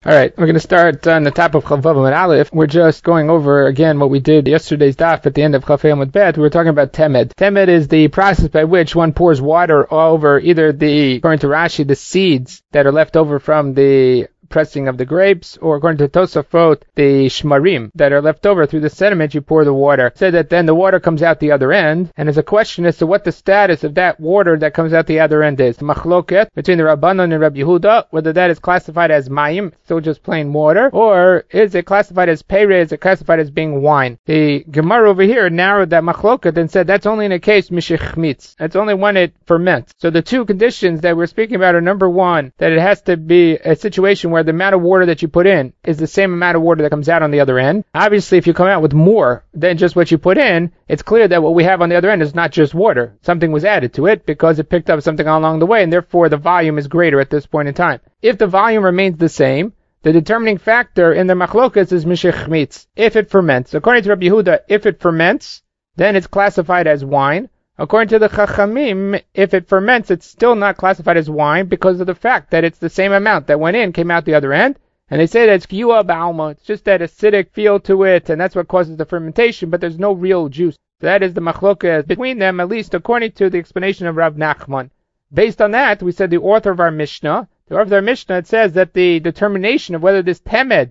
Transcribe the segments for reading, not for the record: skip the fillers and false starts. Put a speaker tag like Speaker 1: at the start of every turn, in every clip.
Speaker 1: All right, we're going to start on the top of Chaf Vav and Aleph. We're just going over again what we did yesterday's daf at the end of Chaf Vav Bet. We were talking about temed. Temed is the process by which one pours water over either according to Rashi, the seeds that are left over from the pressing of the grapes, or according to Tosafot, the shmarim that are left over through the sediment. You pour the water, so that then the water comes out the other end. And there's a question as to what the status of that water that comes out the other end is. The machloket between the Rabbanon and Rabbi Yehuda, whether that is classified as mayim, still just plain water, or is it classified as peireh, is it classified as being wine. The Gemara over here narrowed that machloket and said that's only in a case mishechmitz. That's only when it ferments. So the two conditions that we're speaking about are, number one, that it has to be a situation where the amount of water that you put in is the same amount of water that comes out on the other end. Obviously, if you come out with more than just what you put in, it's clear that what we have on the other end is not just water. Something was added to it because it picked up something along the way, and therefore the volume is greater at this point in time. If the volume remains the same, the determining factor in the machlokas is mishechmitz, if it ferments. According to Rabbi Yehuda, if it ferments, then it's classified as wine. According to the Chachamim, if it ferments, it's still not classified as wine because of the fact that it's the same amount that went in, came out the other end. And they say that it's kiyua ba'alma. It's just that acidic feel to it, and that's what causes the fermentation, but there's no real juice. So that is the machlokas between them, at least according to the explanation of Rav Nachman. Based on that, we said the author of our Mishnah, it says that the determination of whether this temed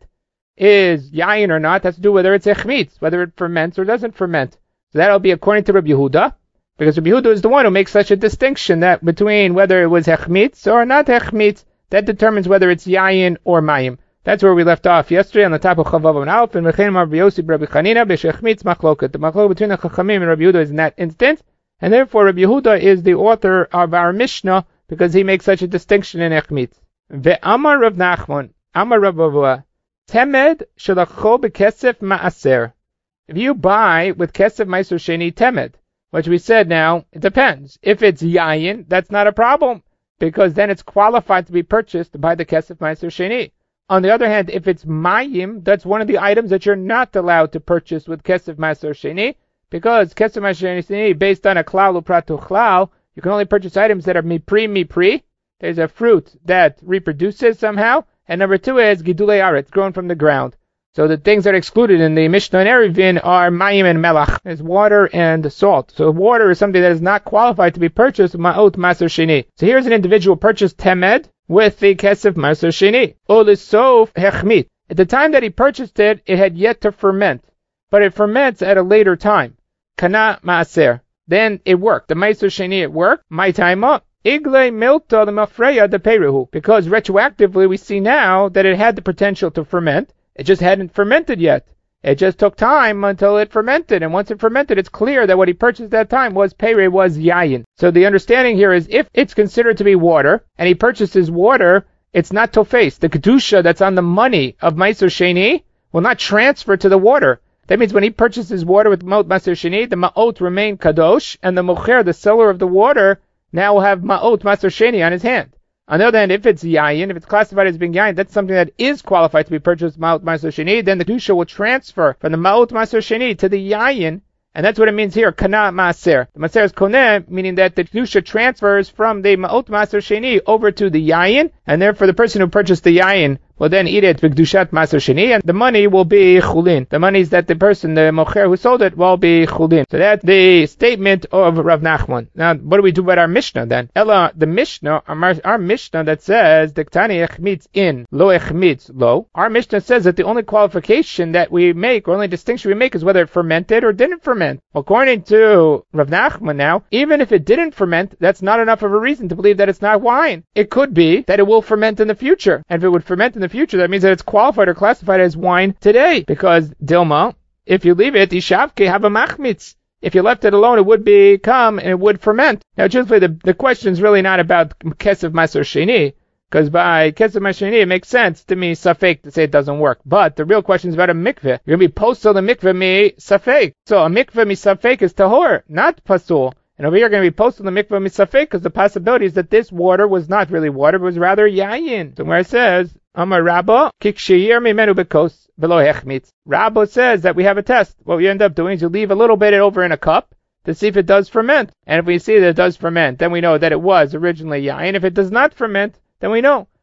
Speaker 1: is yayin or not has to do whether it's echmitz, whether it ferments or doesn't ferment. So that'll be according to Rabbi Yehuda. Because Rabbi Yehuda is the one who makes such a distinction that between whether it was hechmitz or not hechmitz, that determines whether it's yayin or mayim. That's where we left off yesterday on the top of Chaf Vav and Aleph, and Mechein Rabbi Yossi Rabbi Chanina b'shechmitz machloket. The machloket between the Chachamim and Rabbi Yehuda is in that instance, and therefore Rabbi Yehuda is the author of our Mishnah because he makes such a distinction in hechmitz. Ve'amar Rav Nachman, Amar Rav Avua, temed shelacho b'kesef ma'aser. If you buy with kesef ma'aser sheni temed, which we said now, it depends. If it's yayin, that's not a problem, because then it's qualified to be purchased by the kesef ma'aser sheni. On the other hand, if it's mayim, that's one of the items that you're not allowed to purchase with kesef ma'aser sheni, because kesef ma'aser sheni, based on a klal upratu klal, you can only purchase items that are mipri. There's a fruit that reproduces somehow, and number two is gidulei aretz, grown from the ground. So the things that are excluded in the Mishnah and Eruvin are mayim and melach. There's water and salt. So water is something that is not qualified to be purchased ma'ot maser sheni. So here's an individual purchased temed with the kesef maser sheni. Olisof hechmit. At the time that he purchased it, it had yet to ferment, but it ferments at a later time. Kana maaser. Then it worked. The maser sheni it worked. My time up. Igle milta the mafreya de peruhu. Because retroactively we see now that it had the potential to ferment. It just hadn't fermented yet. It just took time until it fermented, and once it fermented, it's clear that what he purchased at that time was peireh, was yayin. So the understanding here is if it's considered to be water, and he purchases water, it's not tofes. The kedusha that's on the money of Ma'aser Sheni will not transfer to the water. That means when he purchases water with Ma'ot Ma'aser Sheni, the Ma'ot remain kadosh, and the mocher, the seller of the water, now will have Ma'ot Ma'aser Sheni on his hand. On the other hand, if it's yayin, if it's classified as being yayin, that's something that is qualified to be purchased ma'ot maser sheni, then the kedusha will transfer from the ma'ot maser sheni to the yayin, and that's what it means here, kana maaser. The maaser is koneh, meaning that the kedusha transfers from the ma'ot maser sheni over to the yayin, and therefore the person who purchased the yayin will then eat it with kedushat maser sheni, and the money will be chulin. The money is that the person, the mocher who sold it, will be chulin. So that's the statement of Rav Nachman. Now, what do we do about our Mishnah then? Ella, the Mishnah, our Mishnah that says, Diktani echmitz in, lo echmitz lo. Our Mishnah says that the only qualification that we make, or only distinction we make, is whether it fermented or didn't ferment. According to Rav Nachman now, even if it didn't ferment, that's not enough of a reason to believe that it's not wine. It could be that it will ferment in the future. And if it would ferment in the future, that means that it's qualified or classified as wine today. Because, Dilma, if you leave it, ishavke have a machmitz. If you left it alone, it would become, and it would ferment. Now, truthfully, the question is really not about kesef maser sheni, because by kesef maser sheni, it makes sense to me, safek, to say it doesn't work. But the real question is about a mikveh. You're going to be postal the mikveh mi safek. So a mikveh mi safek is tahor, not pasul. And over here, going to be postal the mikveh mi safek, because the possibility is that this water was not really water, but was rather yayin. So where it says, Amar Rabba, kikshiyir mimenu bekos, velo hechmitz. Rabba says that we have a test. What you end up doing is you leave a little bit over in a cup to see if it does ferment. And if we see that it does ferment, then we know that it was originally yayin. If it does not ferment, then we know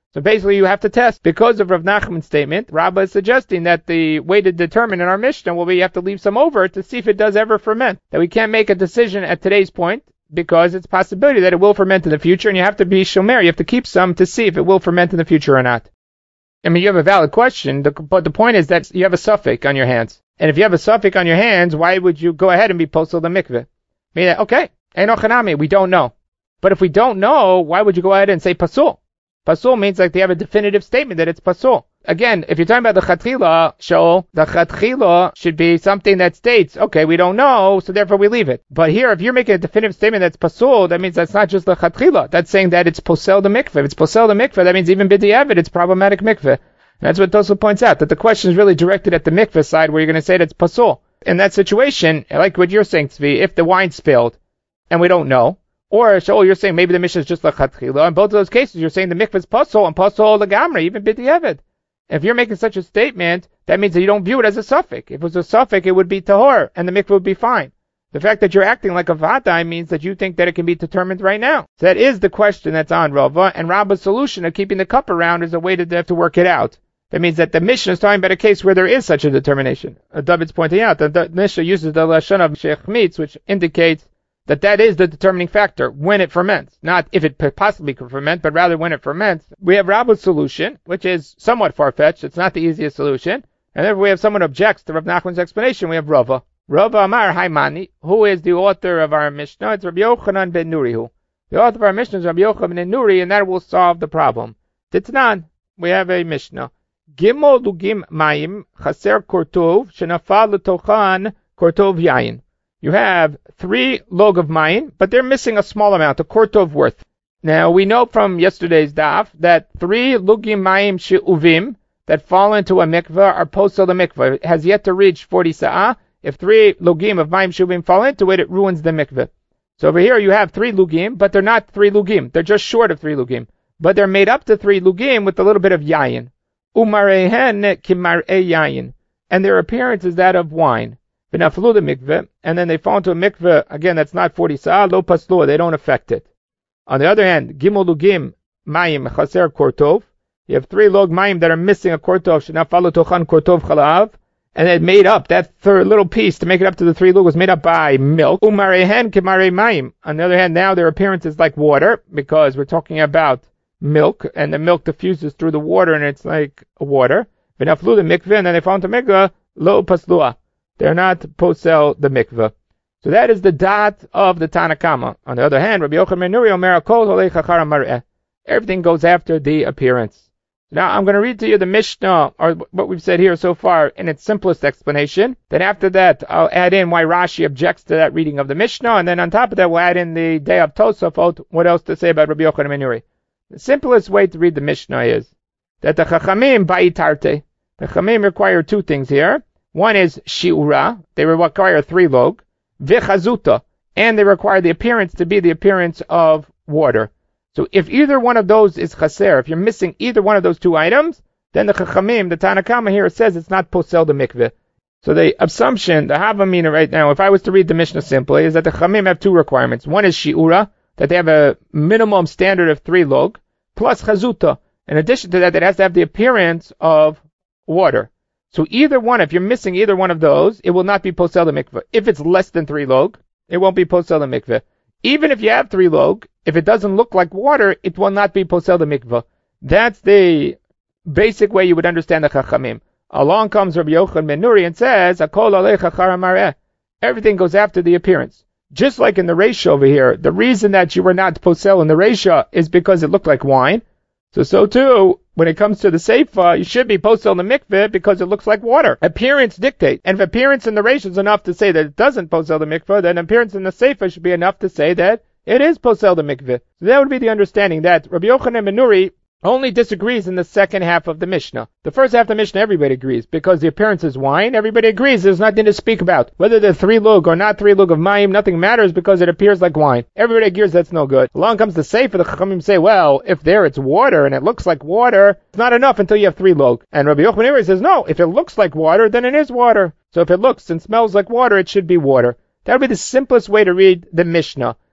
Speaker 1: So basically you have to test. Because of Rav Nachman's statement, Rabbah is suggesting that the way to determine in our Mishnah, well, we have to leave some over to see if it does ever ferment. That we can't make a decision at today's point because it's a possibility that it will ferment in the future, and you have to be shomer. You have to keep some to see if it will ferment in the future or not. I mean, you have a valid question, but the point is that you have a suffix on your hands. And if you have a suffix on your hands, why would you go ahead and be posel the mikveh? I mean, okay, eino chanami, we don't know. But if we don't know, why would you go ahead and say pasul? Pasul means like they have a definitive statement that it's pasul. Again, if you're talking about the chatchila, Shaul, the chatchila should be something that states, okay, we don't know, so therefore we leave it. But here, if you're making a definitive statement that's pasul, that means that's not just the chatchila. That's saying that it's posel the mikveh. If it's posel the mikveh, that means even b'diavad, it's problematic mikveh. And that's what Tosfos points out, that the question is really directed at the mikveh side, where you're going to say that it's pasul. In that situation, like what you're saying, Tzvi, if the wine spilled, and we don't know, or, Shaul, you're saying maybe the Mishnah is just like Chatchila. In both of those cases, you're saying the mikveh is pasul, and pasul legamre, even b'diavad. If you're making such a statement, that means that you don't view it as a suffix. If it was a suffix, it would be tahor, and the mikveh would be fine. The fact that you're acting like a vadai means that you think that it can be determined right now. So that is the question that's on Rava, and Rabba's solution of keeping the cup around is a way to work it out. That means that the Mishnah is talking about a case where there is such a determination. David's pointing out that the Mishnah uses the lashon of Sheikh Mitz, which indicates that is the determining factor when it ferments. Not if it possibly could ferment, but rather when it ferments. We have Rabba's solution, which is somewhat far-fetched. It's not the easiest solution. And then we have someone objects to Rav Nachman's explanation. We have Rava. Rava Amar Haimani, who is the author of our Mishnah? It's Rabbi Yochanan ben Nuri. The author of our Mishnah is Rabbi Yochanan ben Nuri, and that will solve the problem. Titnan, we have a Mishnah. Gimel lugim mayim chaser kortov shenafal letochan kortov yayin. You have 3 log of mayim, but they're missing a small amount, a kortov worth. Now, we know from yesterday's daf that 3 lugim mayim she'uvim that fall into a mikveh are posel the mikveh. It has yet to reach 40 sa'ah. If 3 lugim of mayim she'uvim fall into it, it ruins the mikveh. So over here you have 3 lugim, but they're not 3 lugim. They're just short of 3 lugim. But they're made up to 3 lugim with a little bit of yayin. Umarehen kimar'e yayin. And their appearance is that of wine. V'naflu the mikveh, and then they fall into a mikveh, again, that's not 40 sa'ah, lo paslu, they don't affect it. On the other hand, gimel lugim mayim chaser kortov, you have 3 log mayim that are missing a kortov, shenafalu tochan kortov chalav, and it made up, that third little piece to make it up to the 3 lug was made up by milk. Umarehen kimare mayim. On the other hand, now their appearance is like water, because we're talking about milk, and the milk diffuses through the water, and it's like water. V'naflu the mikveh, and then they fall into mikveh, lo paslua. They're not posel the mikveh. So that is the dot of the Tanakama. On the other hand, Rabbi Yochanan ben Nuri omer kol holech achar mar'eh. Everything goes after the appearance. Now I'm going to read to you the Mishnah, or what we've said here so far, in its simplest explanation. Then after that, I'll add in why Rashi objects to that reading of the Mishnah, and then on top of that, we'll add in the day of Tosafot, what else to say about Rabbi Yochanan ben Nuri. The simplest way to read the Mishnah is that the Chachamim ba'itarte. The Chachamim require 2 things here. One is shi'ura, they require 3 log, v'chazuta, and they require the appearance to be the appearance of water. So if either one of those is chaser, if you're missing either one of those 2 items, then the Chachamim, the Tanakama here says it's not posel the mikveh. So the assumption, the Havamina right now, if I was to read the Mishnah simply, is that the Chachamim have 2 requirements. One is shi'ura, that they have a minimum standard of 3 log, plus chazuta. In addition to that, it has to have the appearance of water. So either one, if you're missing either one of those, it will not be posel the mikveh. If it's less than 3 log, it won't be posel the mikveh. Even if you have 3 log, if it doesn't look like water, it will not be posel the mikveh. That's the basic way you would understand the Chachamim. Along comes Rabbi Yochanan ben Nuri and says, Akol alech achar mar'eh. Everything goes after the appearance. Just like in the Reisha over here, the reason that you were not posel in the Reisha is because it looked like wine. So too, when it comes to the Seifa, you should be posel in the mikveh because it looks like water. Appearance dictate. And if appearance in the Reisha is enough to say that it doesn't posel the mikveh, then appearance in the Seifa should be enough to say that it is posel the mikveh. So that would be the understanding that Rabbi Yochanan ben Nuri only disagrees in the second half of the Mishnah. The first half of the Mishnah, everybody agrees. Because the appearance is wine, everybody agrees. There's nothing to speak about. Whether they're 3 lug or not 3 lug of mayim, nothing matters because it appears like wine. Everybody agrees that's no good. Along comes the Seifa, the Chachamim say, well, if there it's water and it looks like water, it's not enough until you have 3 lug. And Rabbi Yochanan ben Nuri says, no, if it looks like water, then it is water. So if it looks and smells like water, it should be water. That would be the simplest way to read the Mishnah.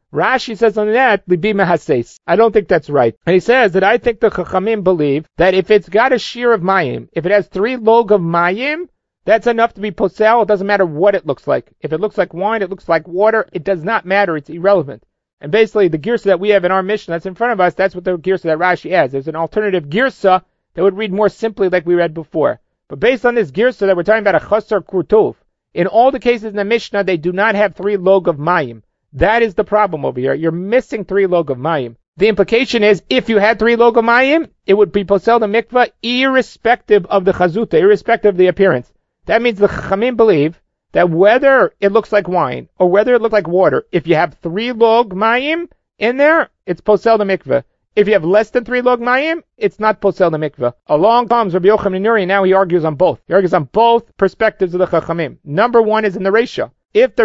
Speaker 1: Rashi says on that, libi mehaseis. I don't think that's right. And he says that I think the Chachamim believe that if it's got a shear of mayim, if it has 3 log of mayim, that's enough to be posel. It doesn't matter what it looks like. If it looks like wine, it looks like water, it does not matter. It's irrelevant. And basically, the girsa that we have in our Mishnah that's in front of us, that's what the girsa that Rashi has. There's an alternative girsa that would read more simply like we read before. But based on this girsa that we're talking about, a chasar kurtuv, in all the cases in the Mishnah, they do not have 3 log of mayim. That is the problem over here. You're missing 3 log of mayim. The implication is, if you had 3 log of mayim, it would be posel the mikvah irrespective of the chazuta, irrespective of the appearance. That means the Chachamim believe that whether it looks like wine or whether it looks like water, if you have 3 log mayim in there, it's posel the mikvah. If you have less than 3 log mayim, it's not posel the mikvah. Along comes Rabbi Yochanan ben Nuri, now he argues on both. He argues on both perspectives of the Chachamim. Number 1 is in the ratio. If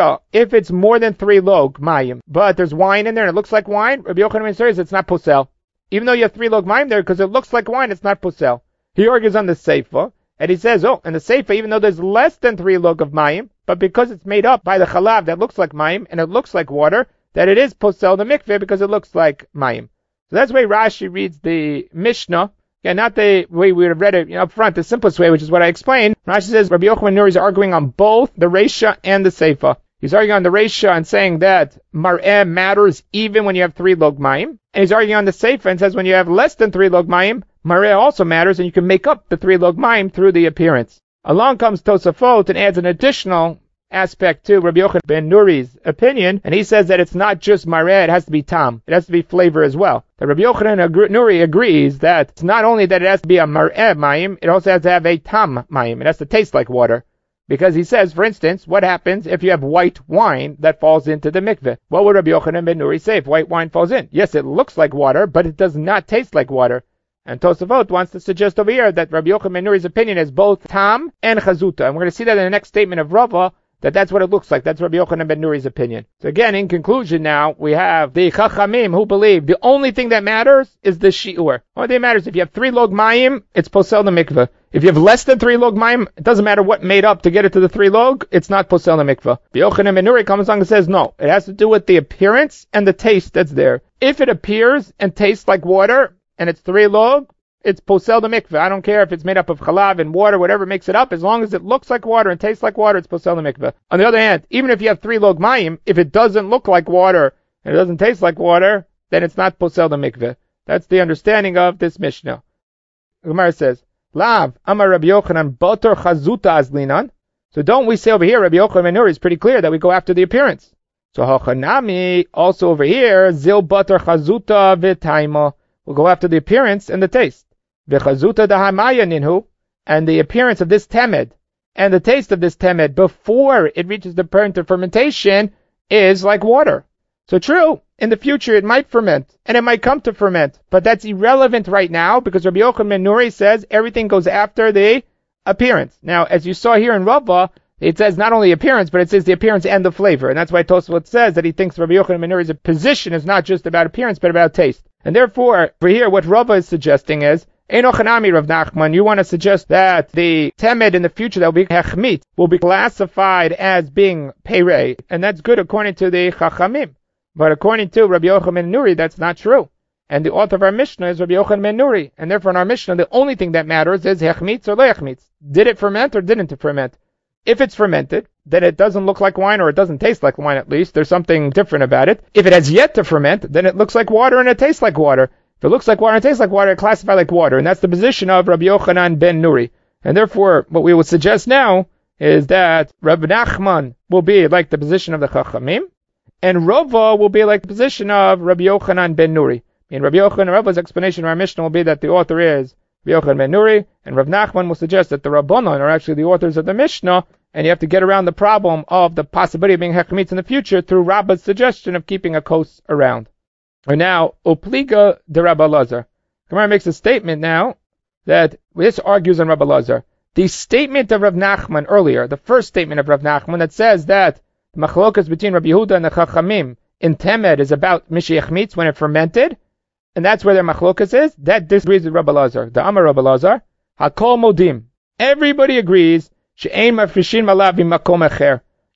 Speaker 1: it's more than 3 log mayim, but there's wine in there and it looks like wine, Rabbi Yochanan ben Nuri says it's not posel. Even though you have 3 log mayim there, because it looks like wine, it's not posel. He argues on the seifa, and he says, and the seifa, even though there's less than 3 log of mayim, but because it's made up by the chalav that looks like mayim, and it looks like water, that it is posel the mikveh because it looks like mayim. So that's the way Rashi reads the Mishnah. Yeah, not the way we would have read it up front, the simplest way, which is what I explained. Rashi says Rabbi Yochanan ben Nuri is arguing on both the Reisha and the Seifa. He's arguing on the Reisha and saying that Mar'eh matters even when you have 3 log mayim. And he's arguing on the Seifa and says when you have less than 3 log mayim, Mar'eh also matters and you can make up the 3 log mayim through the appearance. Along comes Tosafot and adds an additional aspect to Rabbi Yochanan ben Nuri's opinion, and he says that it's not just mareh, it has to be tam. It has to be flavor as well. That Rabbi Yochanan Nuri agrees that it's not only that it has to be a mareh mayim, it also has to have a tam mayim. It has to taste like water. Because he says, for instance, what happens if you have white wine that falls into the mikveh? What would Rabbi Yochanan ben Nuri say if white wine falls in? Yes, it looks like water, but it does not taste like water. And Tosafot wants to suggest over here that Rabbi Yochanan ben Nuri's opinion is both tam and chazuta. And we're going to see that in the next statement of Rava, that's what it looks like. That's Rabbi Yochanan ben Nuri's opinion. So again, in conclusion now, we have the Chachamim who believe the only thing that matters is the shi'ur. Only thing that matters, if you have 3 log mayim, it's posel the mikveh. If you have less than 3 log mayim, it doesn't matter what made up to get it to the 3 log, it's not posel the mikveh. Rabbi Yochanan ben Nuri comes along and says, no, it has to do with the appearance and the taste that's there. If it appears and tastes like water, and it's 3 log, it's posel the mikveh. I don't care if it's made up of chalav and water, whatever makes it up. As long as it looks like water and tastes like water, it's posel the mikveh. On the other hand, even if you have 3 log mayim, if it doesn't look like water and it doesn't taste like water, then it's not posel the mikveh. That's the understanding of this Mishnah. The Gemara says, Lav, Amar Rabbi Yochanan, Bator Chazuta Azlinan. So don't we say over here, Rabbi Yochanan ben Nuri is pretty clear that we go after the appearance. So Hachanami, also over here, Zil Bator Chazuta V'taima. We'll go after the appearance and the taste. V'chazuta dahamaya ninhu, and the appearance of this temed and the taste of this temed before it reaches the point of fermentation is like water. So true, in the future it might ferment and it might come to ferment, but that's irrelevant right now because Rabbi Yochanan ben Nuri says everything goes after the appearance. Now, as you saw here in Rava, it says not only appearance, but it says the appearance and the flavor, and that's why Tosafot says that he thinks Rabbi Yochanan ben Nuri's position is not just about appearance but about taste. And therefore, for here, what Rava is suggesting is Einochanami Rav Nachman, you want to suggest that the temed in the future that will be hechmit will be classified as being peirei, and that's good according to the Chachamim. But according to Rabbi Yochanan ben Nuri, that's not true. And the author of our Mishnah is Rabbi Yochanan ben Nuri, and therefore in our Mishnah the only thing that matters is hechmitz or lechmitz. Did it ferment or didn't it ferment? If it's fermented, then it doesn't look like wine, or it doesn't taste like wine at least. There's something different about it. If it has yet to ferment, then it looks like water and it tastes like water. If it looks like water and tastes like water, it classifies like water. And that's the position of Rabbi Yochanan ben Nuri. And therefore, what we would suggest now is that Rabbi Nachman will be like the position of the Chachamim, and Rava will be like the position of Rabbi Yochanan ben Nuri. And Rabbi Yochanan, Rava's explanation of our Mishnah will be that the author is Rabbi Yochanan ben Nuri, and Rav Nachman will suggest that the Rabbanon are actually the authors of the Mishnah, and you have to get around the problem of the possibility of being hechmitz in the future through Rabba's suggestion of keeping a kos around. And now, Opliga de Rabbi Lazar. Gemara makes a statement now that this argues on Rabbi Lazar. The statement of Rav Nachman earlier, the first statement of Rav Nachman that says that the machlokas between Rabbi Yehuda and the Chachamim in Temed is about Mishiyachmitz when it fermented, and that's where their machlokas is, that disagrees with Rabbi Lazar. The Amar Rabbi Lazar, Hakol Modim. Everybody agrees, She'ein mafrishin malav makom echer.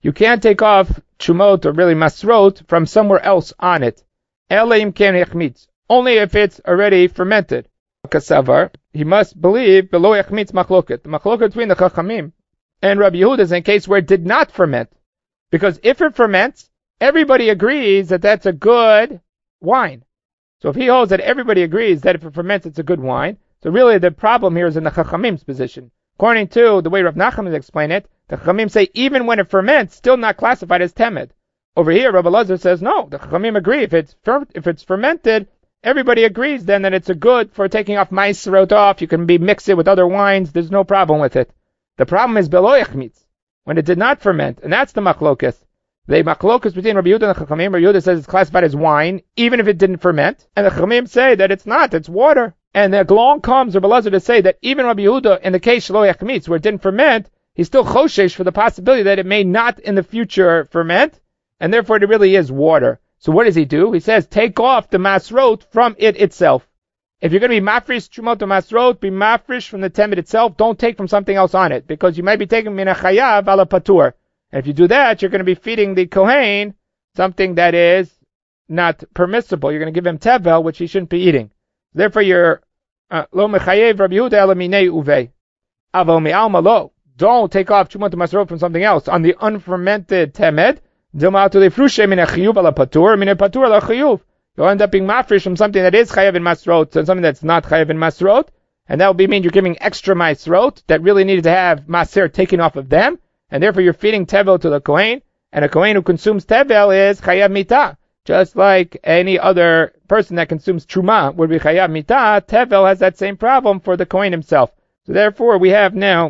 Speaker 1: you can't take off chumot or really masrot from somewhere else on it. Ela im ken yachmitz. Only if it's already fermented. Kasavar, he must believe below yachmitz machloket. The machloket between the Chachamim and Rabbi Yehuda is in a case where it did not ferment. Because if it ferments, everybody agrees that that's a good wine. So if he holds that everybody agrees that if it ferments, it's a good wine, so really the problem here is in the Chachamim's position. According to the way Rav Nachman explained it, the Chachamim say even when it ferments, still not classified as temed. Over here, Rabbi Elazar says no. The Chachamim agree if it's fermented, everybody agrees then that it's a good for taking off ma'asrot off. You can mix it with other wines. There's no problem with it. The problem is below yachmitz, when it did not ferment, and that's the machlokas. The machlokas between Rabbi Yehuda and the Chachamim. Rabbi Yehuda says it's classified as wine, even if it didn't ferment, and the Chachamim say that it's not, it's water. And then along comes Rabbi Elazar to say that even Rabbi Yehuda, in the case shelo yachmitz, where it didn't ferment, he's still choshesh for the possibility that it may not in the future ferment, and therefore it really is water. So what does he do? He says, take off the masrot from it itself. If you're going to be mafresh chumot or masrot, be mafresh from the temet itself. Don't take from something else on it, because you might be taking min hachayav ala patur. And if you do that, you're going to be feeding the kohen something that is not permissible. You're going to give him tevel, which he shouldn't be eating. Therefore, you're lo mechayev Rabbi Yehuda ela minei uvei. Avo mi'alma lo. Don't take off chumot or masrot from something else on the unfermented temet. You'll end up being mafresh from something that is chayav in masrot and something that's not chayav in masrot, and that will mean you're giving extra masrot that really needed to have maser taken off of them, and therefore you're feeding tevel to the kohen, and a kohen who consumes tevel is chayav mitah. Just like any other person that consumes truma would be chayav mitah, tevel has that same problem for the kohen himself. So therefore we have now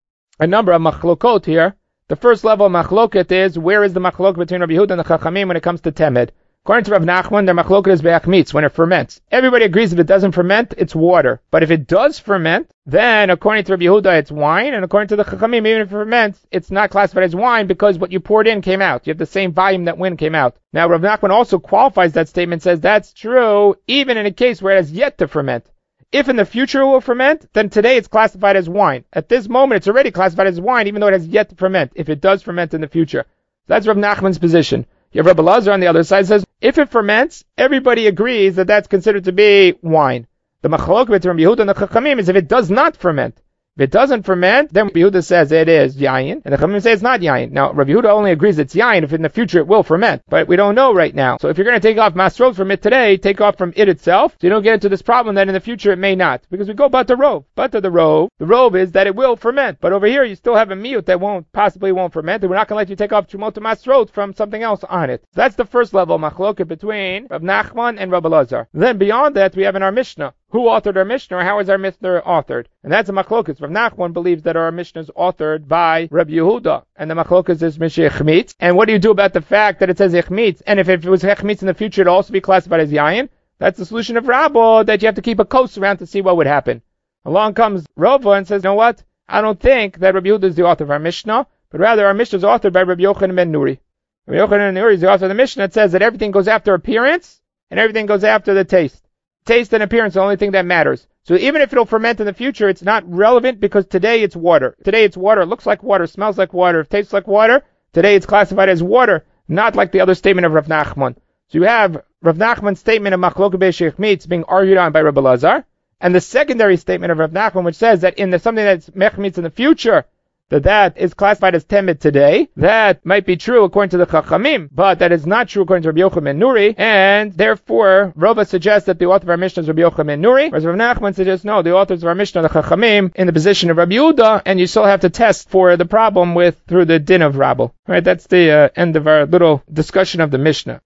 Speaker 1: a number of machlokot here. The first level of machloket is, where is the machloket between Rabbi Yehuda and the Chachamim when it comes to temed? According to Rav Nachman, their machloket is be'achmitz, when it ferments. Everybody agrees if it doesn't ferment, it's water. But if it does ferment, then according to Rabbi Yehuda, it's wine, and according to the Chachamim, even if it ferments, it's not classified as wine because what you poured in came out. You have the same volume that wind came out. Now, Rav Nachman also qualifies that statement, says that's true even in a case where it has yet to ferment. If in the future it will ferment, then today it's classified as wine. At this moment, it's already classified as wine, even though it has yet to ferment, if it does ferment in the future. That's Rav Nachman's position. You have Rabbi Elazar on the other side says, if it ferments, everybody agrees that that's considered to be wine. The machlok between Rabbi Yehuda and the Chachamim is if it does not ferment. If it doesn't ferment, then Rabbi Yehuda says it is yayin, and the Chachamim say it's not yayin. Now, Rabbi Yehuda only agrees it's yayin if in the future it will ferment, but we don't know right now. So if you're going to take off masrot from it today, take off from it itself, so you don't get into this problem that in the future it may not. Because we go bata rov. Bata the rov is that it will ferment. But over here you still have a miyut that possibly won't ferment, and we're not going to let you take off chumot masrot from something else on it. So that's the first level machloket between Rav Nachman and Rabbi Elazar. Then beyond that we have in our Mishnah. Who authored our Mishnah, or how is our Mishnah authored? And that's a machlokas. Rav Nachman believes that our Mishnah is authored by Rabbi Yehuda, and the machlokas is Mishnah Echmitz. And what do you do about the fact that it says Echmitz, and if it was Echmitz in the future, it'd also be classified as Yayin? That's the solution of Rabbo, that you have to keep a coast around to see what would happen. Along comes Rava and says, you know what? I don't think that Rabbi Yehuda is the author of our Mishnah, but rather our Mishnah is authored by Rabbi Yochanan ben Nuri. Rabbi Yochanan ben Nuri is the author of the Mishnah. It says that everything goes after appearance, and everything goes after the taste. Taste and appearance is the only thing that matters. So even if it'll ferment in the future, it's not relevant because today it's water. Today it's water. It looks like water, smells like water, it tastes like water. Today it's classified as water, not like the other statement of Rav Nachman. So you have Rav Nachman's statement of Machlokes Be'Shech Mitz being argued on by Rabbi Elazar, and the secondary statement of Rav Nachman, which says that in something that's mechmitz in the future, that is classified as temet today. That might be true according to the Chachamim, but that is not true according to Rabbi Yochanan ben Nuri, and therefore Rava suggests that the author of our Mishnah is Rabbi Yochanan ben Nuri, whereas Rav Nachman suggests no, the authors of our Mishnah are the Chachamim in the position of Rabbi Yehuda, and you still have to test for the problem through the din of Rabbo. Right, that's the end of our little discussion of the Mishnah.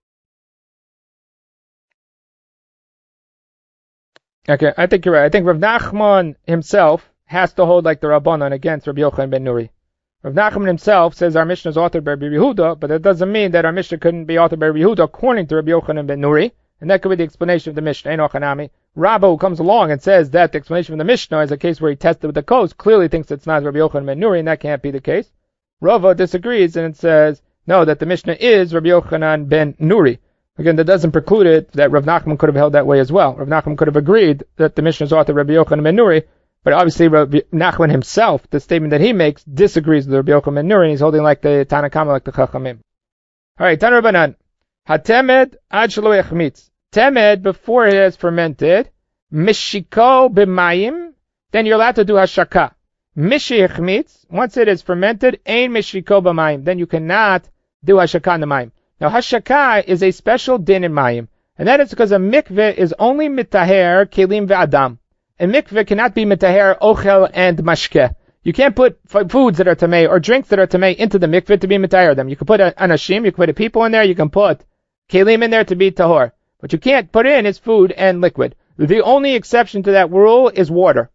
Speaker 1: Okay, I think you're right. I think Rav Nachman himself has to hold like the Rabbanan against Rabbi Yochanan ben Nuri. Rav Nachman himself says our Mishnah is authored by Rabbi Yehuda, but that doesn't mean that our Mishnah couldn't be authored by Rabbi Yehuda according to Rabbi Yochanan ben Nuri, and that could be the explanation of the Mishnah. Eno Chanami. Rabba, who comes along and says that the explanation of the Mishnah is a case where he tested with the coast, clearly thinks it's not Rabbi Yochanan ben Nuri, and that can't be the case. Rava disagrees and says no, that the Mishnah is Rabbi Yochanan ben Nuri. Again, that doesn't preclude it that Rav Nachman could have held that way as well. Rav Nachman could have agreed that the Mishnah is authored by Rabbi Yochanan ben Nuri, But obviously Rabbi Nachman himself, the statement that he makes, disagrees with Rabbi Yochanan ben Nuri, and he's holding like the Tanna Kama, like the Chachamim. Alright, Tana Rabbanan. Hatemed ad shelo yachmitz. Temed, before it has fermented, mishiko b'mayim, then you're allowed to do hashaka. Mishi yachmitz, once it is fermented, ein mishiko b'mayim, then you cannot do hashaka in the mayim. Now hashaka is a special din in mayim, and that is because a mikveh is only mitaher kelim ve'adam. A mikveh cannot be mitaher ochel and mashkeh. You can't put foods that are tamei or drinks that are tamei into the mikveh to be mitaher them. You can put anashim, you can put people in there, you can put kelim in there to be tahor. But you can't put in is food and liquid. The only exception to that rule is water.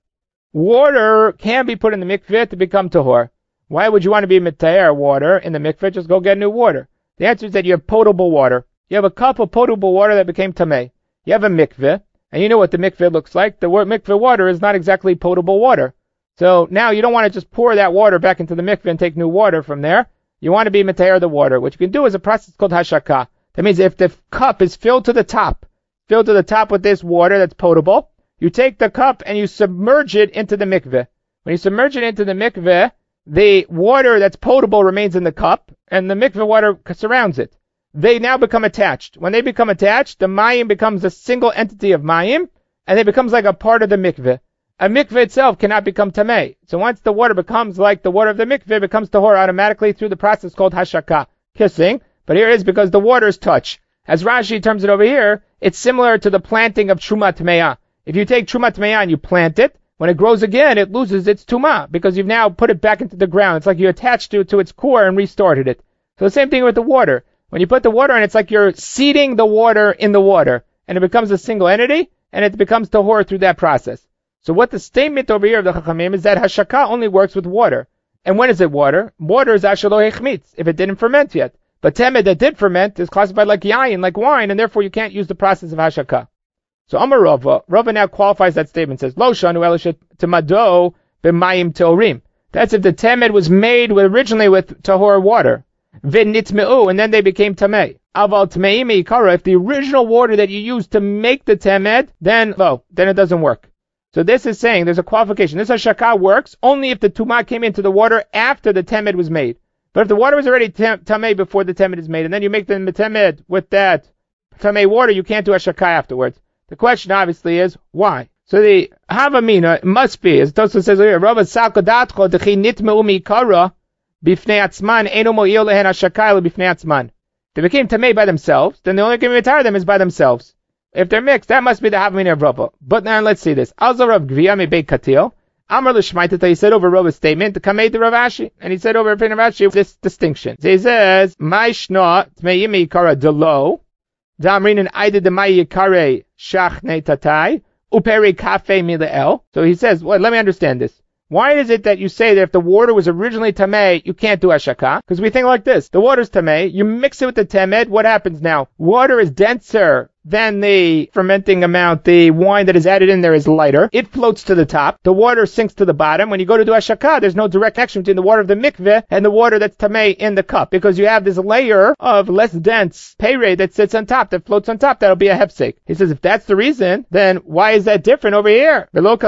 Speaker 1: Water can be put in the mikveh to become tahor. Why would you want to be mitaher water in the mikveh? Just go get new water. The answer is that you have potable water. You have a cup of potable water that became tamei. You have a mikveh. And you know what the mikveh looks like. The mikveh water is not exactly potable water. So now you don't want to just pour that water back into the mikveh and take new water from there. You want to be mitaher the water. What you can do is a process called hashaka. That means if the cup is filled to the top with this water that's potable, you take the cup and you submerge it into the mikveh. When you submerge it into the mikveh, the water that's potable remains in the cup, and the mikveh water surrounds it. They now become attached. When they become attached, the mayim becomes a single entity of mayim, and it becomes like a part of the mikveh. A mikveh itself cannot become tamei. So once the water becomes like the water of the mikveh, it becomes tahor automatically through the process called hashaka, kissing. But here it is because the waters touch. As Rashi terms it over here, it's similar to the planting of truma tmeah. If you take truma tmeah and you plant it, when it grows again, it loses its tumah because you've now put it back into the ground. It's like you attached it to its core and restarted it. So the same thing with the water. When you put the water in, it's like you're seeding the water in the water, and it becomes a single entity, and it becomes tahor through that process. So what the statement over here of the Chachamim is that hashaka only works with water. And when is it water? Water is ashelo hechmitz, if it didn't ferment yet. But temed that did ferment is classified like yayin, like wine, and therefore you can't use the process of hashaka. So Amar Rava now qualifies that statement, says, Lo shanu elishet temado b'mayim teorim. That's if the temed was made originally with tahor water. V'nitmeu, and then they became tamei. Aval tmei meikara, if the original water that you used to make the temed, then it doesn't work. So this is saying there's a qualification. This hashaka works only if the tumah came into the water after the temed was made. But if the water was already tamei before the temed is made, and then you make the temed with that tamei water, you can't do hashaka afterwards. The question obviously is, why? So the havamina must be, as Tosfos says here, Rava salkadatcho dechi nitmeu meikara, bifnei atzman, eno mo'il lehen hashaka bifnei atzman. They became tamei by themselves, then the only way to retire them is by themselves. If they're mixed, that must be the havamina of Rava. But now let's see this. Azar of Gviya me beit katil. Amar l'shmaitata, he said over Rava's statement, the kamei de Rav Ashi, and he said over Rav Ashi this distinction. So he says, Mai shna tmei meikara delo, damrin and aida de mai yikare shachne tatai, uperi kafe mileel. So he says, well, let me understand this. Why is it that you say that if the water was originally tamei, you can't do hashaka? Because we think like this. The water's tamei, you mix it with the temed, what happens now? Water is denser than the fermenting amount. The wine that is added in there is lighter. It floats to the top. The water sinks to the bottom. When you go to do hashaka, there's no direct connection between the water of the mikveh and the water that's tamei in the cup, because you have this layer of less dense peiray that sits on top, that floats on top. That'll be a hefsek. He says, if that's the reason, then why is that different over here? So then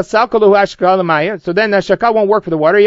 Speaker 1: hashaka won't work for the water.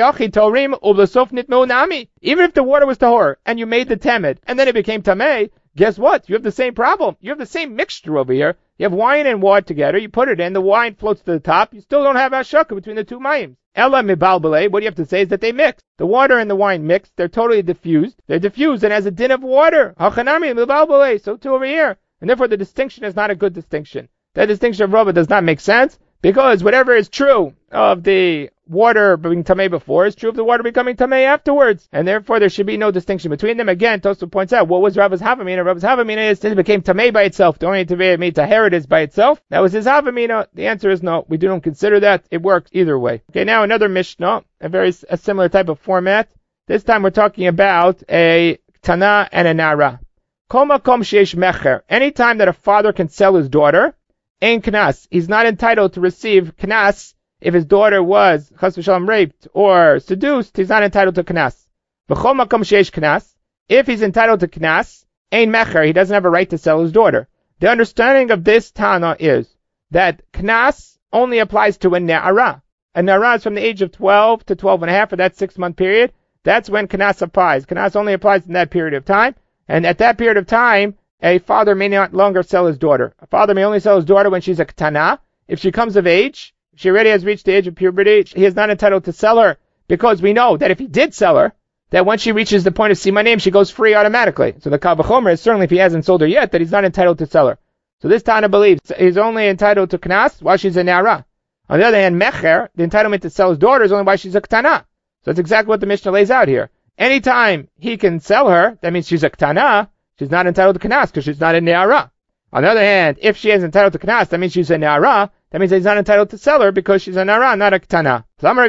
Speaker 1: Even if the water was tahor and you made the temed and then it became tamei, guess what? You have the same problem. You have the same mixture over here. You have wine and water together. You put it in. The wine floats to the top. You still don't have hashaka between the two mayim. Ella mibalbale. What you have to say is that they mix. The water and the wine mix. They're totally diffused. They're diffused and has a din of water. Hachanami mibalbale. So too over here. And therefore the distinction is not a good distinction. That distinction of Rava does not make sense, because whatever is true of the water being tamei before is true of the water becoming tamei afterwards, and therefore there should be no distinction between them. Again, Tosfos points out, what was Rava's havamina? Rava's havamina is that it became tamei by itself. The only tamei taher is by itself. That was his havamina. The answer is no. We don't consider that. It works either way. Okay, now another Mishnah, a similar type of format. This time we're talking about a tana and a nara. Kol makom sheyesh mecher. Anytime that a father can sell his daughter, ein knas. He's not entitled to receive knas. If his daughter was chas v'shalom raped or seduced, he's not entitled to knas. V'chol makom sheyesh knas. If he's entitled to knas, ein mecher, he doesn't have a right to sell his daughter. The understanding of this Tana is that knas only applies to a ne'ara. A nara is from the age of 12 to 12 and a half, for that 6-month period. That's when kanas applies. Kanas only applies in that period of time. And at that period of time, a father may not longer sell his daughter. A father may only sell his daughter when she's a ketana. If she comes of age, she already has reached the age of puberty, he is not entitled to sell her, because we know that if he did sell her, that once she reaches the point of simanim, she goes free automatically. So the kal v'chomer is certainly, if he hasn't sold her yet, that he's not entitled to sell her. So this Tana believes he's only entitled to knas while she's a ne'ara. On the other hand, mecher, the entitlement to sell his daughter, is only while she's a ketana. So that's exactly what the Mishnah lays out here. Anytime he can sell her, that means she's a ketana, she's not entitled to knas because she's not a ne'ara. On the other hand, if she is entitled to knas, that means she's a ne'ara, that means he's not entitled to sell her because she's a ne'ara, not a ketana.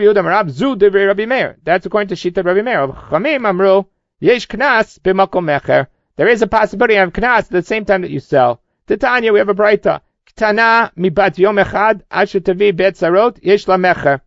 Speaker 1: That's according to Shita Rabbi Meir. Chamim amru, yesh knas b'makom mecher. There is a possibility of knas at the same time that you sell. Titania, we have a braita. Ketana mibat yom echad asher tavi bet zarot yesh la mecher.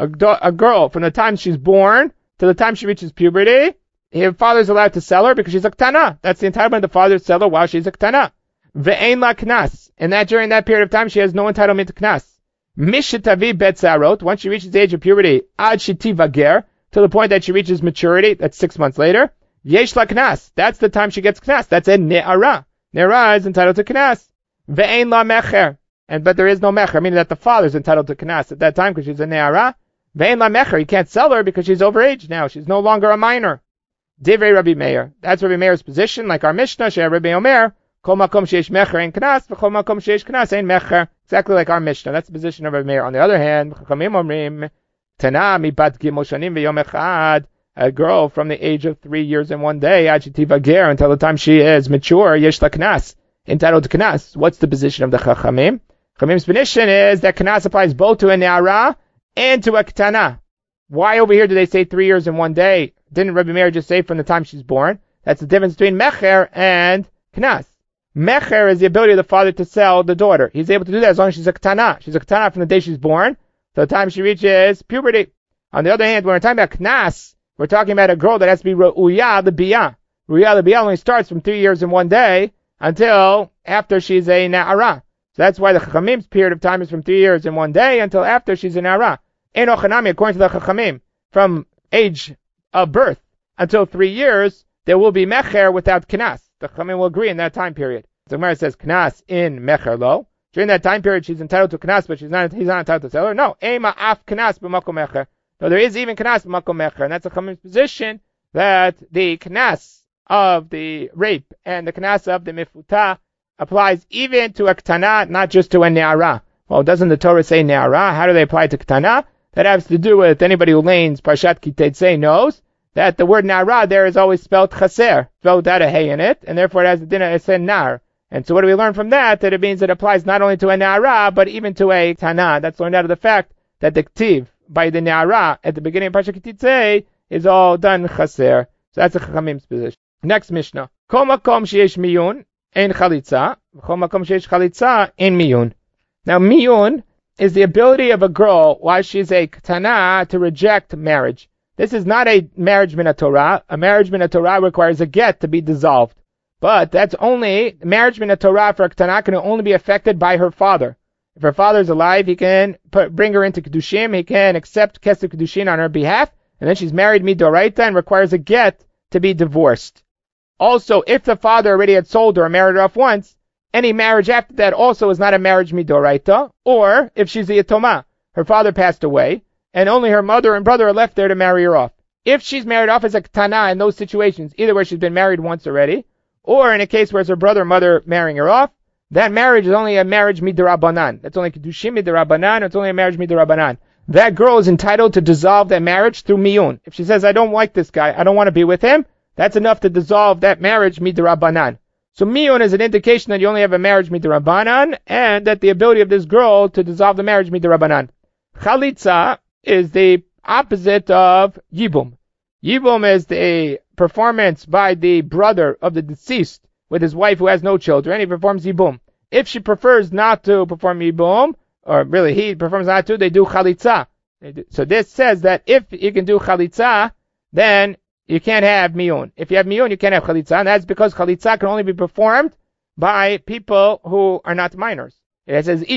Speaker 1: A girl, from the time she's born to the time she reaches puberty, her father's allowed to sell her because she's a ketana. That's the entitlement of the father to sell her while she's a ketana. Ve'ein la knas. And that during that period of time, she has no entitlement to knas. Mishitavi bet zarot, once she reaches the age of puberty, ad shitiva ger, to the point that she reaches maturity, that's 6 months later, yesh la knas. That's the time she gets knas. That's a ne'ara. Ne'ara is entitled to knas. Ve'ein la mecher. But there is no mecher, meaning that the father is entitled to knas at that time because she's a ne'ara. Ve'ein la mecher. He can't sell her because she's overage now. She's no longer a minor. Divrei Rabbi Meir. That's Rabbi Meir's position, like our Mishnah, Sheh Rabbi Omer, Kol makom sheish mecher ein knas, v'chol makom sheish knas ein mecher. Exactly like our Mishnah. That's the position of Rabbi Meir. On the other hand, Chachamim omrim, Tana mibat gimel shanim v'yom echad, a girl from the age of 3 years and 1 day, ad shetiva ger, until the time she is mature, yesh la knas, entitled to knas. What's the position of the Chachamim? Chachamim's position is that knas applies both to a ne'ara and to a ketana. Why over here do they say 3 years and 1 day? Didn't Rabbi Meir just say from the time she's born? That's the difference between mecher and knas. Mecher is the ability of the father to sell the daughter. He's able to do that as long as she's a ketana. She's a ketana from the day she's born to the time she reaches puberty. On the other hand, when we're talking about knas, we're talking about a girl that has to be ru'uya l'biyah. Ru'uya l'biyah only starts from 3 years and 1 day until after she's a na'ara. So that's why the Chachamim's period of time is from 3 years and 1 day until after she's a na'ara. Eno chanami, according to the Chachamim, from age of birth until 3 years, there will be mecher without knas. The Chachamim will agree in that time period. The Gemara says knas in mecher lo. During that time period, she's entitled to knas, but he's not entitled to sell her. No, ema af knas b'makom mecher. No, there is even knas b'makom mecher, and that's the Chachamim's position that the knas of the rape and the knas of the mifuta applies even to a ketana, not just to a ne'ara. Well, doesn't the Torah say ne'ara? How do they apply to ketana? That has to do with anybody who lanes Parshat Kiteitzei knows that the word na'ara there is always spelled chaser, spelled without a hey in it, and therefore it has the din of a nar. And so what do we learn from that? That it means it applies not only to a na'ara, but even to a tana. That's learned out of the fact that the ktiv by the na'ara at the beginning of Parshat Kiteitzei is all done chaser. So that's the Chachamim's position. Next Mishnah. Kol makom sheyesh miyun ein chalitza, kol makom sheyesh chalitza ein miyun. Now miyun is the ability of a girl, while she's a ketana, to reject marriage. This is not a marriage min Torah. A marriage min Torah requires a get to be dissolved. But that's only, marriage min Torah for a ketana can only be affected by her father. If her father is alive, he can bring her into Kedushim, he can accept Kesef Kedushin on her behalf, and then she's married midoraita and requires a get to be divorced. Also, if the father already had sold her or married her off once, any marriage after that also is not a marriage midoraita, or if she's a yatoma, her father passed away, and only her mother and brother are left there to marry her off. If she's married off as a ketana in those situations, either where she's been married once already, or in a case where it's her brother or mother marrying her off, that marriage is only a marriage midorabanan. That's only kedushim midorabanan, it's only a marriage midorabanan. That girl is entitled to dissolve that marriage through miyun. If she says, I don't like this guy, I don't want to be with him, that's enough to dissolve that marriage midorabanan. So miyun is an indication that you only have a marriage midorabanan, and that the ability of this girl to dissolve the marriage midorabanan. Chalitza is the opposite of yibum. Yibum is the performance by the brother of the deceased with his wife who has no children. He performs yibum. If she prefers not to perform yibum, or really he prefers not to, they do chalitza. So this says that if you can do chalitza, then you can't have miyun. If you have miyun, you can't have chalitza, and that's because chalitza can only be performed by people who are not minors. It says ish.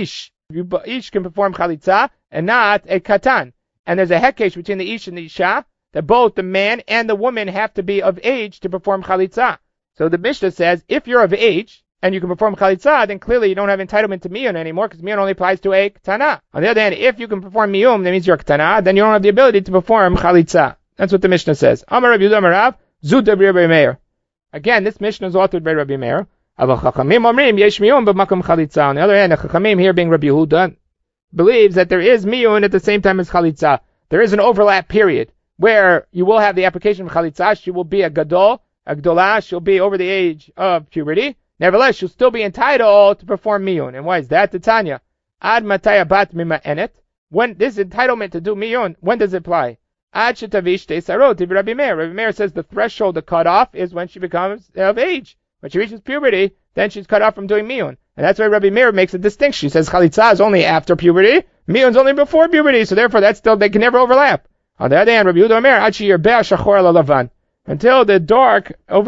Speaker 1: Ish can perform chalitza and not a katan. And there's a hekesh between the ish and the isha that both the man and the woman have to be of age to perform chalitza. So the Mishnah says, if you're of age and you can perform chalitza, then clearly you don't have entitlement to miyun anymore, because miyun only applies to a ketana. On the other hand, if you can perform miyum, that means you're a ketana, then you don't have the ability to perform chalitza. That's what the Mishnah says. Amar Rabbi Yehuda Amar Rav, Zud Rabbi Meir. Again, this Mishnah is authored by Rabbi Meir. On the other hand, the Chachamim here being Rabbi Yehuda believes that there is miyun at the same time as chalitza. There is an overlap period where you will have the application of chalitza. She will be a gadol, a gdolah. She'll be over the age of puberty. Nevertheless, she'll still be entitled to perform miyun. And why is that? Tanya. Ad mataya bat mima'enet. When this entitlement to do miyun, when does it apply? Ad shetavish te'sarot. Rabbi Meir. Rabbi Meir says the threshold, the cutoff, is when she becomes of age. When she reaches puberty, then she's cut off from doing miyun. And that's why Rabbi Meir makes a distinction. She says chalitza is only after puberty, miyun's only before puberty, so therefore they can never overlap. On the other hand, Rabbi Yehuda Omer, ad sheyirbeah shachor ala lavan, until the dark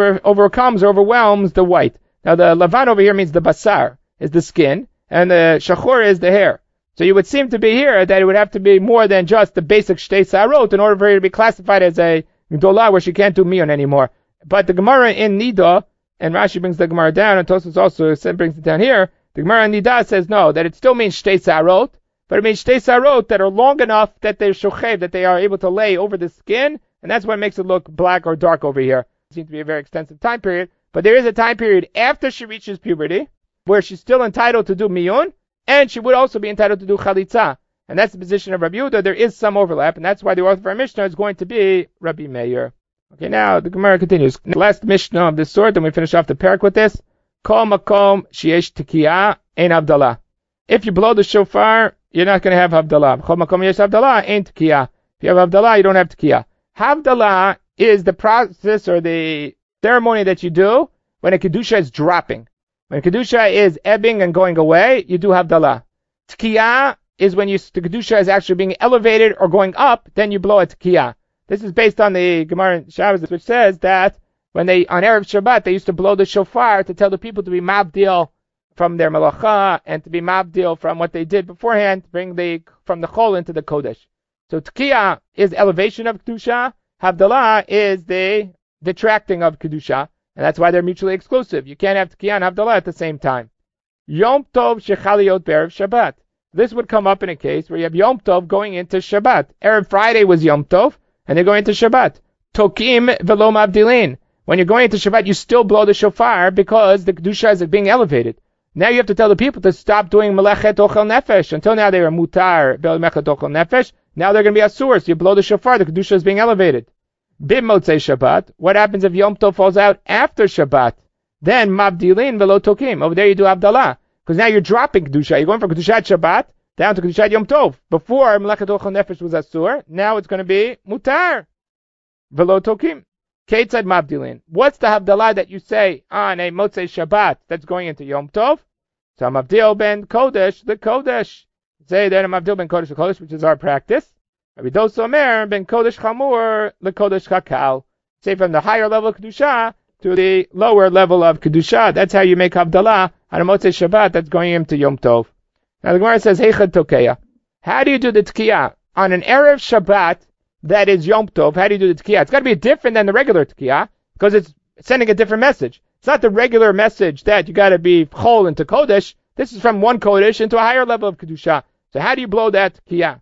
Speaker 1: overwhelms the white. Now the lavan over here means the basar, is the skin, and the shachor is the hair. So you would seem to be here that it would have to be more than just the basic shtei sarot in order for her to be classified as a gdolah where she can't do miyun anymore. But the Gemara in Nida, and Rashi brings the Gemara down, and Tosfos also brings it down here, the Gemara in Nida says no, that it still means shtei sarot, but it means shtei sarot that are long enough that they're shochev, that they are able to lay over the skin, and that's what makes it look black or dark over here. It seems to be a very extensive time period, but there is a time period after she reaches puberty, where she's still entitled to do miyun, and she would also be entitled to do chalitza. And that's the position of Rabbi Yehuda. There is some overlap, and that's why the author of our Mishnah is going to be Rabbi Meir. Okay, now the Gemara continues. The last Mishnah of this sort, then we finish off the parak with this. Kol makom sheyesh tekiyah ein havdalah. If you blow the shofar, you're not going to have havdalah. Kol makom yesh havdalah ein tekiyah. If you have havdalah, you don't have tekiyah. Havdalah is the process or the ceremony that you do when a kedusha is dropping. When a kedusha is ebbing and going away, you do havdalah. Tekiyah is when the kedusha is actually being elevated or going up, then you blow a tekiyah. This is based on the Gemara in Shabbos, which says that when on Erev Shabbat, they used to blow the shofar to tell the people to be mavdil from their malacha and to be mavdil from what they did beforehand, bring from the chol into the kodesh. So tekiyah is elevation of kedusha, havdalah is the detracting of kedusha, and that's why they're mutually exclusive. You can't have tekiyah and havdalah at the same time. Yom Tov shechaliot be'erev Shabbat. This would come up in a case where you have Yom Tov going into Shabbat. Erev Friday was Yom Tov, and they're going into Shabbat. Tokim velo mavdilin. When you're going into Shabbat, you still blow the shofar because the kedusha is being elevated. Now you have to tell the people to stop doing melechet ochel nefesh. Until now they were mutar melechet ochel nefesh. Now they're going to be asur. So you blow the shofar, the kedusha is being elevated. Bim motzei Shabbat. What happens if Yom Tov falls out after Shabbat? Then mavdilin velo tokim. Over there you do havdalah. Because now you're dropping kedusha. You're going from kedushat Shabbat down to kedushat Yom Tov. Before melechet ochel nefesh was asur. Now it's going to be mutar velo tokim. Ketzad mavdilin. What's the havdalah that you say on a motzei Shabbat that's going into Yom Tov? So mavdil ben kodesh the kodesh. Say that mavdil ben kodesh the kodesh, which is our practice. Rabbi Dosa Omer ben kodesh chamur the kodesh chakal. Say from the higher level of kedusha to the lower level of kedusha. That's how you make havdalah on a motzei Shabbat that's going into Yom Tov. Now the Gemara says heichad tokeya. How do you do the tekiyah on an erev Shabbat that is Yom Tov? How do you do the tekiyah? It's got to be different than the regular tekiyah because it's sending a different message. It's not the regular message that you got to be chol into kodesh. This is from one kodesh into a higher level of kedusha. So how do you blow that tekiyah?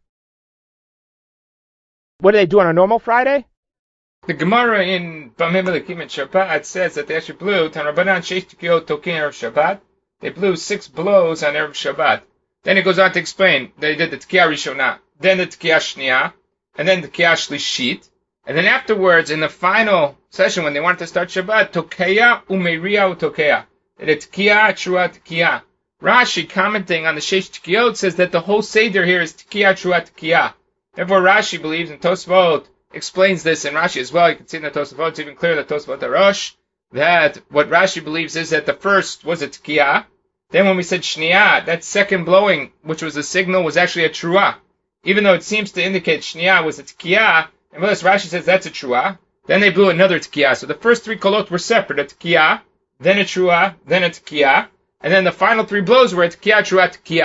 Speaker 1: What do they do on a normal Friday? The Gemara in Bamim Elikim and Shabbat says that they actually blew Tanrabanan Sheish Tekiyot Tokin Erev Shabbat. They blew 6 blows on Erev Shabbat. Then it goes on to explain they did the Tekiyah Rishonah, then the Tekiyah Shniyah, and then the Tekiyah Shlishit. And then afterwards, in the final session, when they wanted to start Shabbat, Tokeya Umeiriya Utokeya. The Tekiyah Trua Tekiyah. Rashi, commenting on the Sheish Tekiyot, says that the whole Seder here is Tekiyah Trua Tekiyah. Therefore, Rashi believes, and Tosfot explains this in Rashi as well. You can see in the Tosfot, it's even clear that Tosfot Arosh, that what Rashi believes is that the first was a Tekiyah. Then when we said Shniyah, that second blowing, which was a signal, was actually a Trua. Even though it seems to indicate Shniyah was a Tekiyah, and unless Rashi says that's a Trua, then they blew another Tekiyah. So the first 3 kolot were separate, a Tekiyah, then a Trua, then a Tekiyah, and then the final 3 blows were a Tekiyah, Trua, Tekiyah.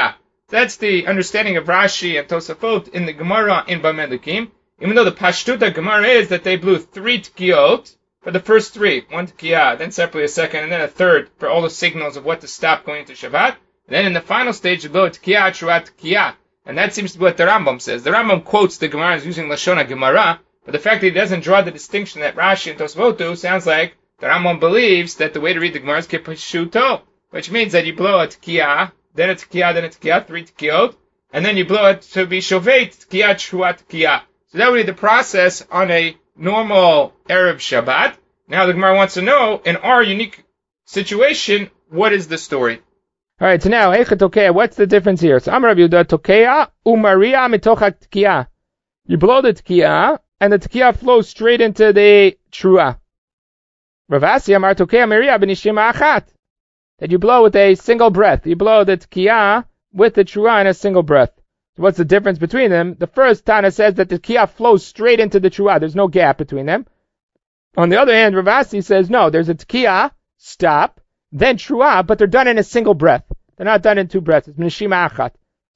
Speaker 1: That's the understanding of Rashi and Tosafot in the Gemara in Bamedukim. Even though the Pashtuta Gemara is that they blew 3 Tkiyot for the first 3. 1 Tkiyah, then separately a second, and then a third for all the signals of what to stop going into Shabbat. And then in the final stage, you blow Tkiyah, Shuat, Tkiyah. And that seems to be what the Rambam says. The Rambam quotes the Gemara as using Lashon Gemara, but the fact that he doesn't draw the distinction that Rashi and Tosafot do sounds like the Rambam believes that the way to read the Gemara is Kipashuto, which means that you blow a Tkiyah, then a Tkiyah, then a Tkiyah, 3 Tkiyot, and then you blow it to be Shovet, Tkiyah, Shuat, Tkiyah. So that would be the process on a normal Erev Shabbat. Now the Gemara wants to know, in our unique situation, what is the story? Alright, so now, Eicha Tokeya, what's the difference here? So, Amar Rabbi Yehuda, Tokeya, Umaria mitocha Tkiyah. You blow the Tkiyah, and the Tkiyah flows straight into the Trua. Rav Asi Amar Tokeya Maria b'nishima achat. That you blow with a single breath. You blow the Tkiyah with the Trua in a single breath. So what's the difference between them? The first Tana says that the Tkiyah flows straight into the Trua. There's no gap between them. On the other hand, Rav Asi says, no, there's a Tkiyah, stop, then Trua, but they're done in a single breath. They're not done in 2 breaths. It's Nishima Achat.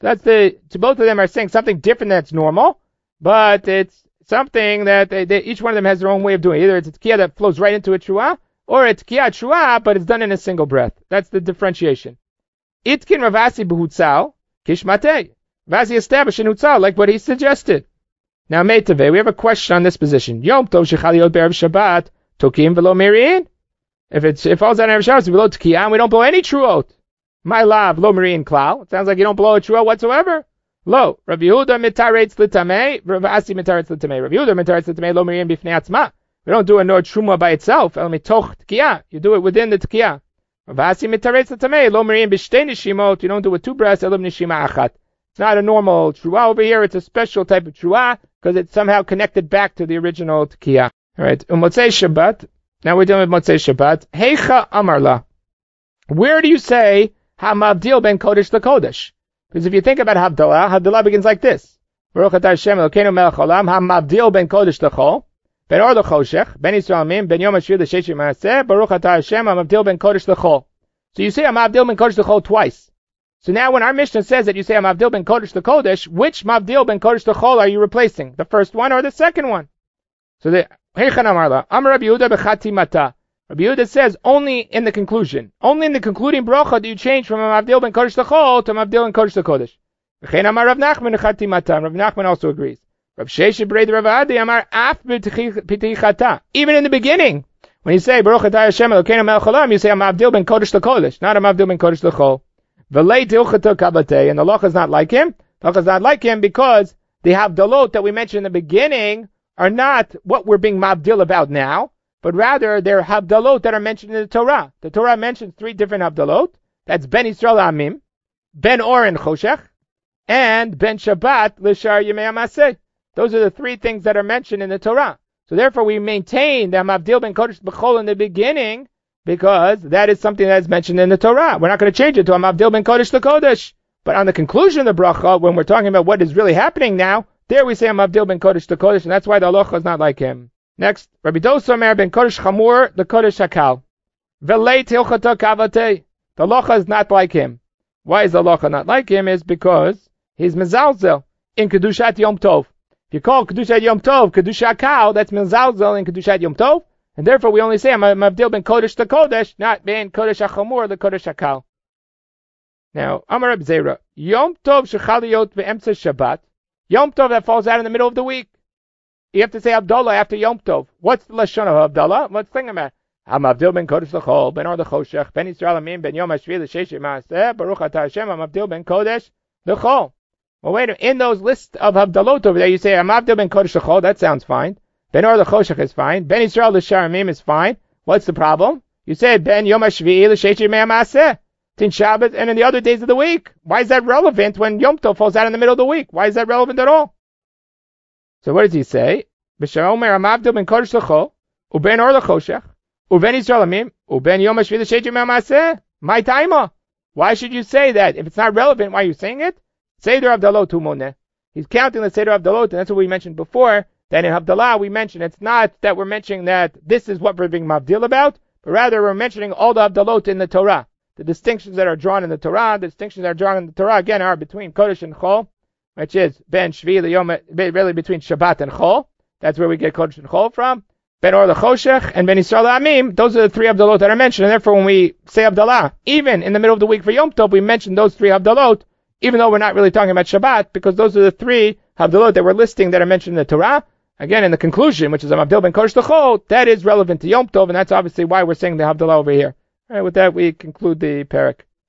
Speaker 1: So both of them are saying something different that's normal, but it's something that each one of them has their own way of doing it. Either it's a Tkiyah that flows right into a Trua, or it's Tkiyah Trua, but it's done in a single breath. That's the differentiation. Itkin Rav Asi b'hutzal, kishmatei. Rav Asi established in hutzal, like what he suggested. Now, Meitave, we have a question on this position. Yom Tov shechaliot be'erev Shabbat, tokim v'lo miri'in. If it falls on Erev Shabbat, we blow Tkiyah, and we don't blow any Truot. My lav, lo miri'in klal. It sounds like you don't blow a Truot whatsoever. Lo, Rav Yehuda mitaretz l'tamei, Rav Asi mitaretz l'tamei. Rav Yehuda mitaretz l'tamei, lo miri'in b'fnei atzma. We don't do a nor truma by itself, el mitoch Tkiyah. You do it within the Tkiyah. Rav Asi mitaretz l'tamei, lo miri'in b'shtei nishimot. You don't do it with 2 breaths, elam nishima achat. It's not a normal Trua over here, it's a special type of Trua, because it's somehow connected back to the original Tkiyah. Alright, Motzei Shabbat. Now we're dealing with Motzei Shabbat. Heicha Amarla. Where do you say Hamavdil ben Kodesh LeKodesh? Because if you think about Havdalah begins like this. Baruch atah Hashem Elokeinu melech haolam, Hamavdil ben Kodesh LeChol, ben Or LeChoshech, ben Yisrael Mim, ben Yom HaShvil L'Sheish Ma'aseh, Baruch atah Hashem Hamavdil ben Kodesh LeChol. So you say Hamavdil ben Kodesh LeChol twice. So now when our Mishnah says that you say Mavdil ben Kodesh LeKodesh, which Mavdil ben Kodesh LeChol are you replacing? The first one or the second one? So the Heichan Amarla, Amar Rabbi Yehuda b'chatimata. Rabbi Yehuda says only in the conclusion. Only in the concluding bracha do you change from Mavdil ben Kodesh LeChol to Mavdil ben Kodesh LeKodesh. V'chein Amar Rav Nachman b'chatimata. Rav Nachman also agrees. Rav Sheshet b'rei Rav Adi Amar af b'tichata. Even in the beginning, when you say Baruch atah Hashem Elokeinu melech haolam, you say Mavdil ben Kodesh LeKodesh, not a Mavdil ben Kodesh LeChol. And the Loch is not like him. The Loch is not like him because the Havdalot that we mentioned in the beginning are not what we're being Mavdil about now, but rather they're Havdalot that are mentioned in the Torah. The Torah mentions 3 different Havdalot. That's Ben Yisrael Amim, Ben Or and Choshech, and Ben Shabbat L'Shar Yemei HaMaseh. Those are the 3 things that are mentioned in the Torah. So therefore we maintain that Mavdil ben Kodesh B'chol in the beginning, because that is something that is mentioned in the Torah. We're not going to change it to a Mavdil ben Kodesh LeKodesh. But on the conclusion of the bracha, when we're talking about what is really happening now, there we say a Mavdil ben Kodesh LeKodesh, and that's why the halacha is not like him. Next, Rabbi Dosa Omer ben Kodesh Chamur LeKodesh Hakal. Velei Tilchata Kavatei. The halacha is not like him. Why is the halacha not like him? Is because he's Mezalzel in Kedushat Yom Tov. If you call Kedushat Yom Tov Kedushat Hakal, that's Mezalzel in Kedushat Yom Tov. And therefore, we only say Mavdil ben Kodesh LeKodesh, not ben Kodesh HaChamur LeKodesh HaKal. Now, Amar Reb Zera, Yom Tov shechaliot ve'emtza Shabbat. Yom Tov that falls out in the middle of the week. You have to say Abdullah after Yom Tov. What's the lashon of Abdullah? What's the thing about? Hamavdil ben Kodesh LeChol, ben Or LeChoshech, ben Yisrael Amim, ben Yom HaShvil L'Sheish Ma'aseh, Baruch atah Hashem Hamavdil ben Kodesh LeChol. Well, wait a minute. In those lists of Havdalot over there, you say Hamavdil ben Kodesh LeChol. That sounds fine. Ben Or LeChoshech is fine. Ben Yisrael L'Shar Amim is fine. What's the problem? You said Ben Yom HaShvi'i L'Sheish Yemei HaMaseh. Tin Shabbat and in the other days of the week. Why is that relevant when Yom Tov falls out in the middle of the week? Why is that relevant at all? So what does he say? B'Shem Omer Hamavdil ben Kodesh LeChol, uben Or LeChoshech, uben Yisrael Amim, uben Yom HaShvi'i L'Sheish Yemei HaMaseh. My timer. Why should you say that? If it's not relevant, why are you saying it? Seder Havdalot Humoneh. He's counting the Seder Havdalot, and that's what we mentioned before. That in Havdalah we mentioned it's not that we're mentioning that this is what we're being Mavdil about, but rather we're mentioning all the Havdalot in the Torah. the distinctions that are drawn in the Torah, again are between Kodesh and Chol, which is Ben Shvi L'Yom, really between Shabbat and Chol. That's where we get Kodesh and Chol from. Ben Or L'Choshech and Ben Yisrael L'Amim. Those are the three Havdalot that are mentioned. And therefore, when we say Havdalah, even in the middle of the week for Yom Tov, we mention those three Havdalot, even though we're not really talking about Shabbat, because those are the three Havdalot that we're listing that are mentioned in the Torah. Again, in the conclusion, which is Havdil Ben Kodesh L'Chol, that is relevant to Yom Tov, and that's obviously why we're saying the Havdalah over here. All right, with that, we conclude the parak.